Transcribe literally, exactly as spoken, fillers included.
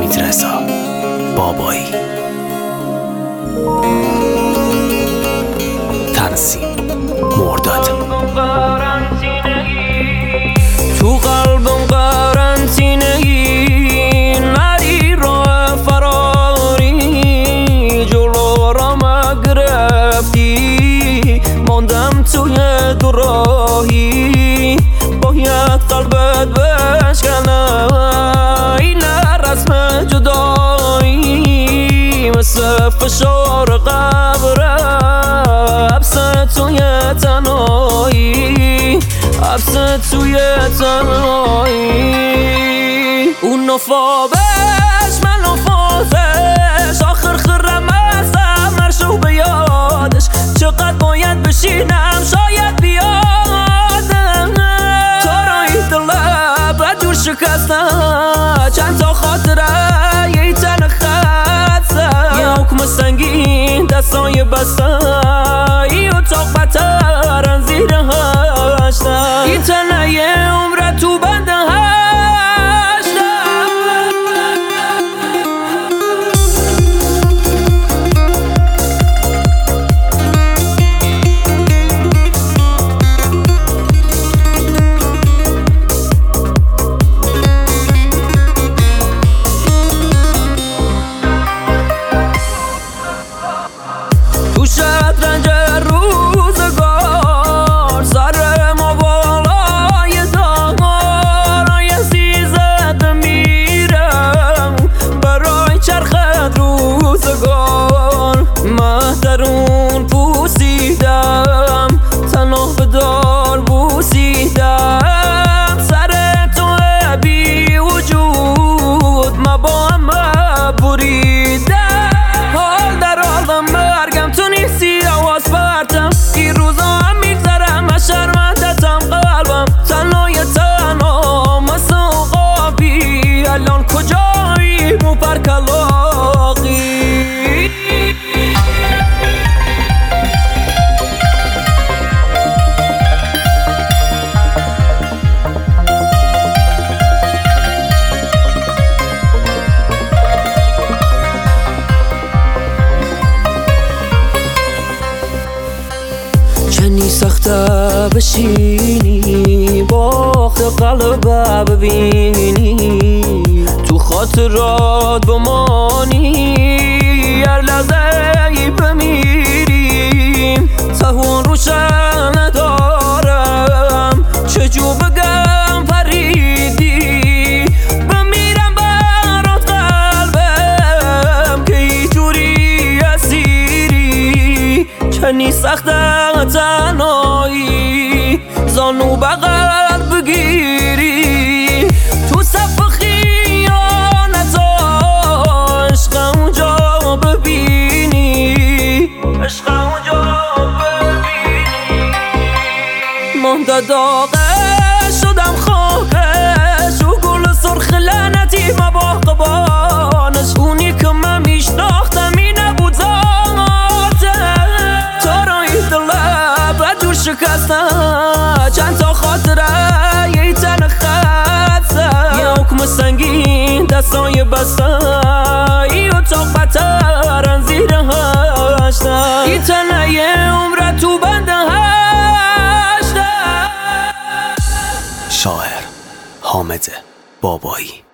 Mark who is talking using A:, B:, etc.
A: حمید رضا بابایی. تنظیم مرداد.
B: تو قلبم قرنطینه‌ای نری راه فراری، جلو را گرفتی ماندم توی دو راهی، باید قلبت بشکنه این رسم جدایی، مثل فشار قبره حبس توی تنهایی، حبس توی تنهایی. اون نفابش من نفازش، آخر خرم ازم مرشو به یادش، چقدر باید بشینم شاید بیادم، تارایی دلم و دور شکسته چند تا خاطره یه تن خسته، یه حکم سنگین دستای بسته ای اتاق بترن زیر هشته، ای تنه یه عمره تو بنده هشته. تو شطرنج روزگار سر ما بالای دار، یه سیزد میرم برای چرخت روزگار، مهترون پوسیدم تنها به دار بوسیدم، سر تو بی وجود ما با هم بریدم، حال در حالم مرگم تو نیستی آواز پرتم، این روزا هم میگذرم از شرمندتم قلبم تنهای تنها مثل قابی، الان کجایی مو پر کلاقی. چنی سخته بشینی باخت قلب ببینی، تو خاطرات بمانی هر لحظه ای بمیریم، تهون روشن ندارم چجور بگم پریدی، بمیرم برات قلبم که ای جوری اسیری، چنی سخته تنهایی زانو بغل بگیری، تو صف خیانت عشق اونجا ببینی، عشق اونجا ببینی، مانده داغش شدم خاکش، و گل سرخ لعنتی ما با قبانش، اونی که من میشناختم این نبود شکسته چند تا خاطره یه تن خسته، یه حکم سنگین دستای بسته ای اتاق بترن زیر هشته، ای تنه یه عمره تو بنده هشته.
A: شاعر حامد بابایی.